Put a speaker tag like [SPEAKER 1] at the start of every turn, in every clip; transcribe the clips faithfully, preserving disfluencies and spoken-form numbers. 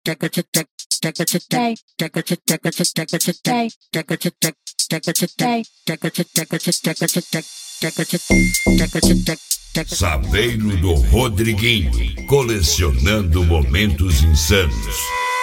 [SPEAKER 1] Saveiro do Rodriguinho, colecionando momentos insanos.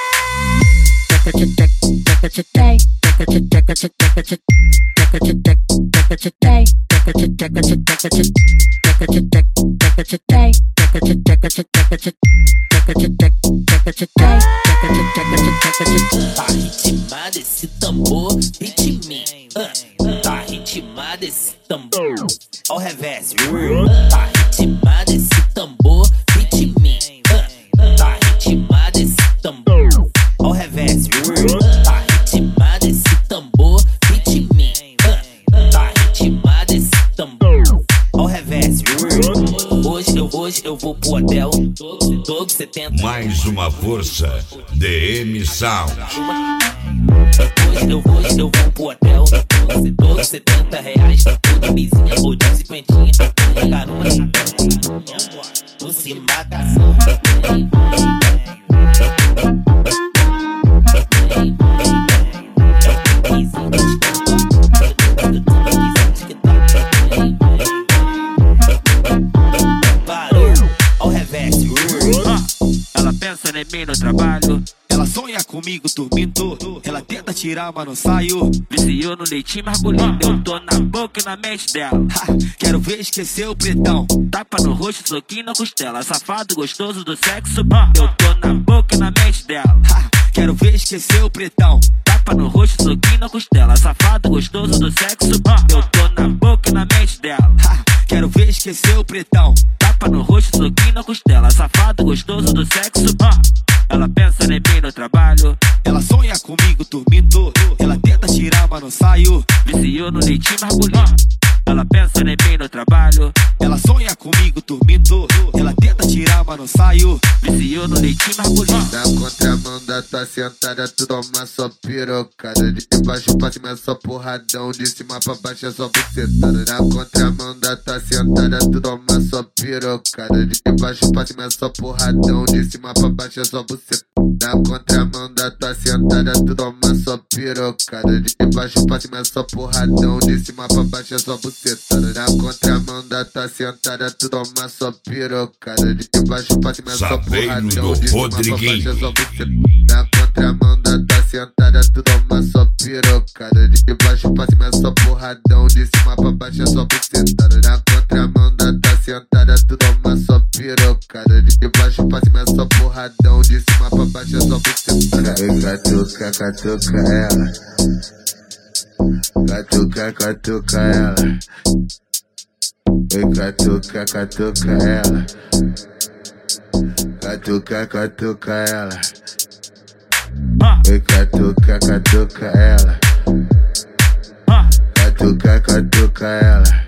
[SPEAKER 2] Tá ritmado esse tambor, ritme. Uh, tá ritmado esse tambor. Ó o revés. Tá ritmado esse tambor, ritme. Uh, tá ritmado esse tambor. Ó o revés. Tá ritmado esse tambor, ritme. Uh, tá ritmado esse tambor. Ó o revés. Hoje eu, hoje eu vou pro hotel. Dogo setenta.
[SPEAKER 1] Mais uma força, D M Sound.
[SPEAKER 2] Hoje eu, hoje eu vou pro hotel. Dogo setenta reais. Toda mizinha ou de cinquentinha. Garoa no cima da
[SPEAKER 3] Ela pensa em mim no trabalho,
[SPEAKER 4] ela sonha comigo dormindo. Ela tenta tirar, mas não saio.
[SPEAKER 3] viciou no leitinho margulhinho. Eu tô na boca e na mente dela.
[SPEAKER 4] Ha, quero ver esquecer o pretão.
[SPEAKER 3] Tapa no rosto, soquinho na costela. Safado gostoso do sexo. Eu tô na boca e na mente dela.
[SPEAKER 4] Ha, quero ver esquecer o pretão.
[SPEAKER 3] Tapa no rosto, soquinho na costela. Safado gostoso do sexo. Eu tô na boca e na mente dela.
[SPEAKER 4] Ha, quero ver esquecer o pretão.
[SPEAKER 3] Tapa no rosto, soquinho na costela. Safado gostoso do sexo. Ela pensa em mim no trabalho,
[SPEAKER 4] ela sonha comigo dormindo. Ela tenta tirar, mas não saio.
[SPEAKER 3] viciou no leitinho margulhinho. Ela pensa em mim no trabalho,
[SPEAKER 4] ela sonha comigo dormindo. Ela tenta tirar, mas não saio.
[SPEAKER 3] viciou no leitinho margulhinho.
[SPEAKER 5] Na contramão da tua sentada, tu toma só pirocada. De baixo pra cima é só porradão, de cima pra baixo é só bucetada. Na contramão da tua sentada, tu toma só pirocada. De baixo pra cima é só porradão, de cima pra baixo é só bucetada. Na contramão da tua sentada, tu toma só pirocada. De baixo pra cima é só porradão, de cima pra baixo é só bucetada. Na contramão da tua sentada, tu toma só pirocada. De baixo pra cima é só porradão, de cima pra baixo é só bucetada. Na contramão da tua sentada, tu toma só pirocada. De baixo pra cima é só porradão, de cima pra baixo é só bucetada. Na contramão da tua sentada, tu toma só pirocada. De baixo pra cima é só porradão, de cima pra baixo é só bucetada. Catuca, catuca ela. Catuca, catuca ela. Oi, catuca, catuca ela. Catuca, catuca ela. Oi, catuca, catuca ela. Catuca, catuca ela.